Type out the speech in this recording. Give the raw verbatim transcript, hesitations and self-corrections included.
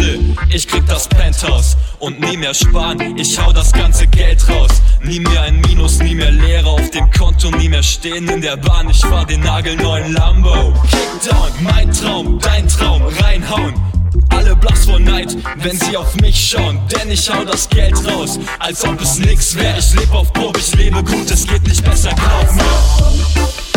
Hustle, ich krieg das Penthouse und nie mehr sparen, ich hau das ganze Geld raus. Nie mehr ein Minus, nie mehr Leere auf dem Konto, nie mehr stehen in der Bahn, ich fahr den nagelneuen Lambo. Kickdown, mein Traum, dein Traum, reinhauen. Alle blass vor Neid, wenn sie auf mich schauen, denn ich hau das Geld raus, als ob es nix wär. Ich leb auf Probe, ich lebe gut, es geht nicht besser, glaub mir.